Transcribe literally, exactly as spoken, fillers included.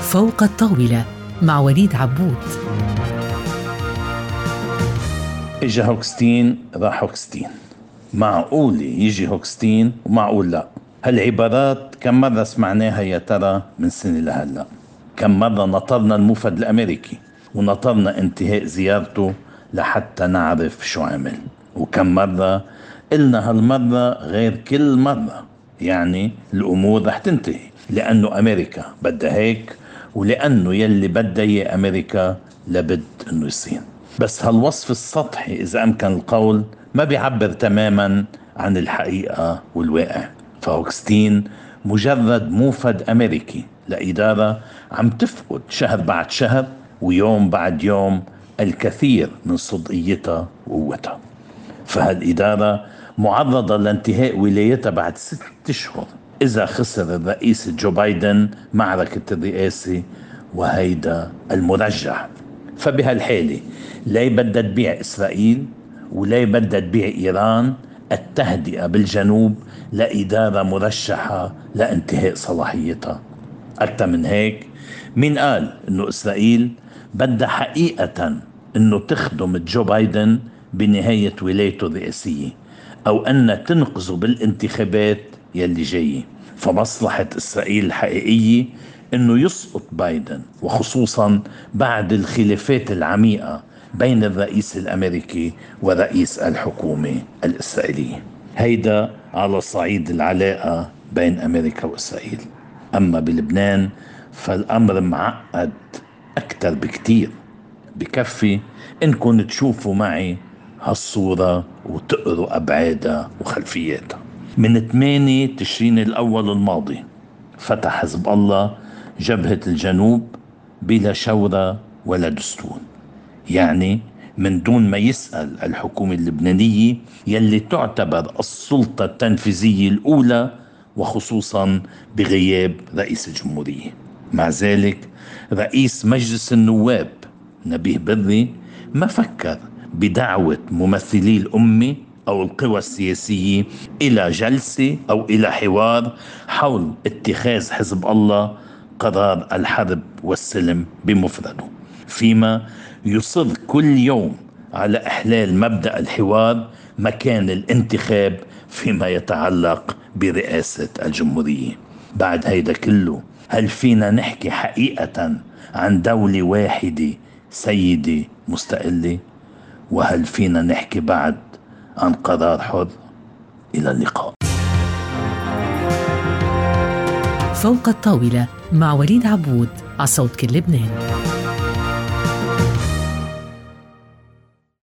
فوق الطاولة مع وليد عبود. إجا هوكستين راح هوكستين، معقول يجي هوكستين ومعقول لا. هالعبارات كم مرة سمعناها يا ترى من سنة لهلأ؟ كم مرة نطرنا الموفد الأمريكي ونطرنا انتهاء زيارته لحتى نعرف شو عمل؟ وكم مرة قلنا هالمرة غير كل مرة، يعني الأمور رح تنتهي لأنه أمريكا بدها هيك، ولأنه يلي بدها إياه أمريكا لابد أنه يصير. بس هالوصف السطحي إذا أمكن القول ما بيعبر تماما عن الحقيقة والواقع. فهوكستين مجرد موفد أمريكي لإدارة عم تفقد شهر بعد شهر ويوم بعد يوم الكثير من صدقيتها وقوتها. فهالإدارة معرضة لانتهاء ولايتها بعد ست أشهر إذا خسر الرئيس جو بايدن معركة الرئاسة، وهيدا المرجح. فبهالحالة لا بدها تبيع إسرائيل ولا بدها تبيع إيران التهدئة بالجنوب لإدارة مرشحة لانتهاء صلاحيتها. أكثر من هيك، مين قال إنه إسرائيل بدها حقيقة إنه تخدم جو بايدن بنهاية ولايته الرئاسية أو أن تنقذه بالانتخابات يلي جاية؟ فمصلحة إسرائيل الحقيقية إنه يسقط بايدن، وخصوصا بعد الخلافات العميقة بين الرئيس الأمريكي ورئيس الحكومة الإسرائيلية. هيدا على صعيد العلاقة بين أمريكا وإسرائيل. أما بلبنان فالأمر معقد أكتر بكتير. بكفي إنكم تشوفوا معي هالصورة وتقروا أبعادها وخلفياتها. من ثمانية تشرين الأول الماضي فتح حزب الله جبهة الجنوب بلا شورى ولا دستور، يعني من دون ما يسأل الحكومة اللبنانية يلي تعتبر السلطة التنفيذية الأولى، وخصوصا بغياب رئيس الجمهورية. مع ذلك رئيس مجلس النواب نبيه بري ما فكر بدعوة ممثلي الأمة أو القوى السياسية إلى جلسة أو إلى حوار حول اتخاذ حزب الله قرار الحرب والسلم بمفرده، فيما يصر كل يوم على إحلال مبدأ الحوار مكان الانتخاب فيما يتعلق برئاسة الجمهورية. بعد هيدا كله، هل فينا نحكي حقيقة عن دولة واحدة سيدة مستقلة؟ وهل فينا نحكي بعد عن قرار حر؟ إلى اللقاء. فوق الطاولة مع وليد عبود على صوت كل لبنان.